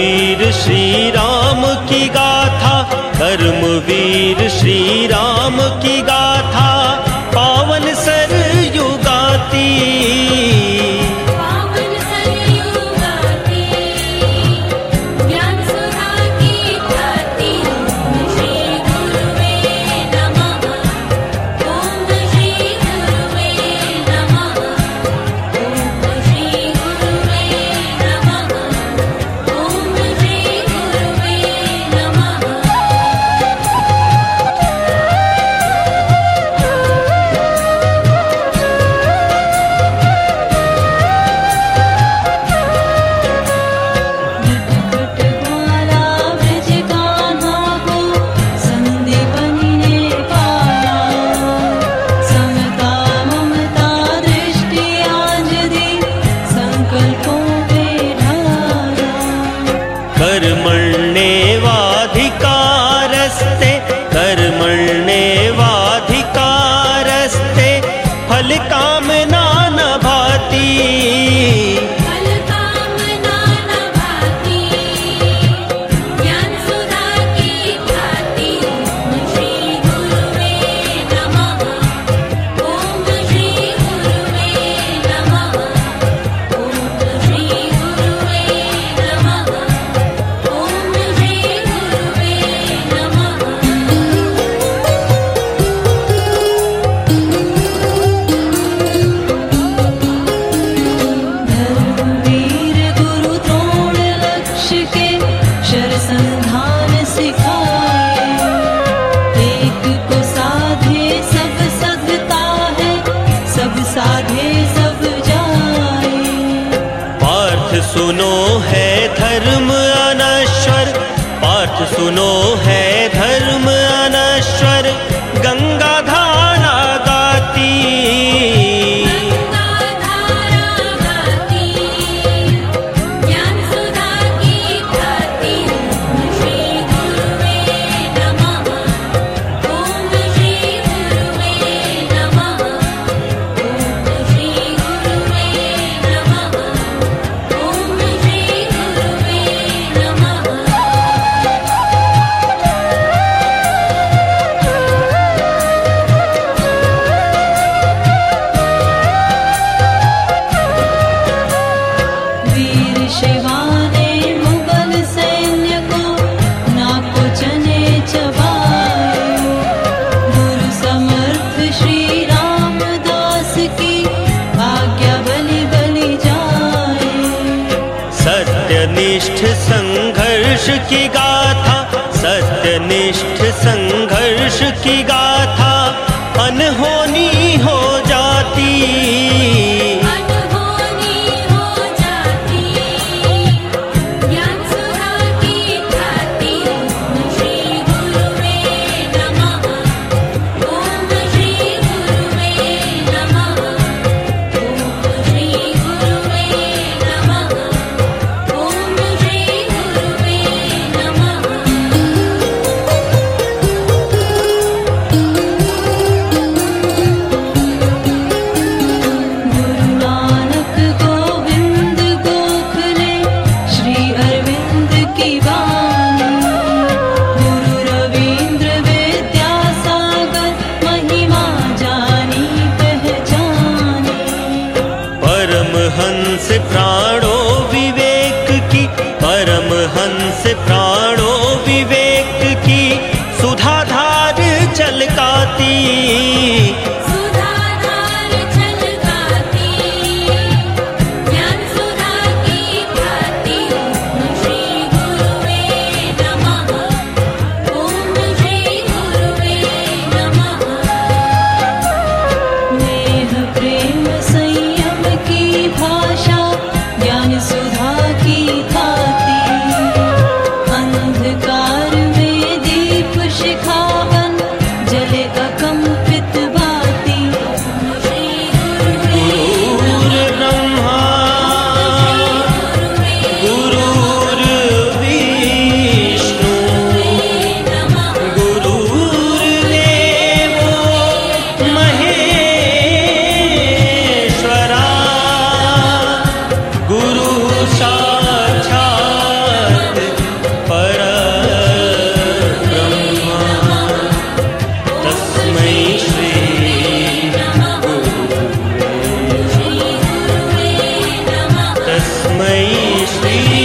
धर्मवीर श्री राम की गाथा, धर्मवीर श्री राम की गाथा, पावन सरयू गाती, पावन सरयू गाती, ज्ञान सुधा की गाती। ओम श्री गुरुवे नमः, ओम श्री गुरुवे नमः, ओम श्री गुरुवे नमः, ओम श्री गुरुवे नमः। घटघटवाला ब्रज कान्हा को संदीपनि ने पाया, समता ममता दृष्टि आज दी, संकल्पों पे ढाला। कर्मण्येवाधिकारस्ते, कर्मण्येवाधिकारस्ते, फल कामना न भाति, फल कामना न भाति, ज्ञान सुधा की भाति। ओम श्री गुरुवे नमः, ओम श्री गुरुवे नमः, ओम श्री गुरुवे नमः, ओम श्री गुरुवे नमः। धर्मवीर गुरु द्रोण लक्ष्य के शरसंधान सिखाए, एक को साधे सब सधता है, सब साधे सब जाए। पार्थ सुनो है धर्म अनश्वर, पार्थ सुनो है धर्म अनश्वर, गंगा धारा गाती, गंगा धारा गाती, ज्ञान सुधा की गाती। ओम श्री गुरुवे नमः, ओम श्री गुरुवे नमः, ओम श्री गुरुवे नमः, ओम श्री गुरुवे नमः। वीर शिवा ने मुगल सैन्य को नाको चने चबाए, गुरु समर्थ श्री रामदास की आज्ञा बलि बलि जाए। सत्यनिष्ठ संघर्ष की गाथा, सत्यनिष्ठ संघर्ष की गाथा, अनहोनी हो जाती, अनहोनी हो जाती, ज्ञान सुधा की गाती। ओम श्री गुरुवे नमः, ओम श्री गुरुवे नमः, ओम श्री गुरुवे नमः, ओम श्री गुरुवे नमः। गुरु नानक गोविंद गोखले, श्री अरविंद की वाणी, गुरु रवींद्र विद्यासागर, महिमा जानी पहचानी। परमहंस प्राणो विवेक की, परमहंस प्राणो विवेक की, सुधाधार छलकाती, सुधाधार छलकाती, ज्ञान सुधा की भाति। ओम श्री गुरुवे नमः, ओम श्री गुरुवे नमः। नेह प्रेम संयम की भाषा, ज्ञान मयि श्री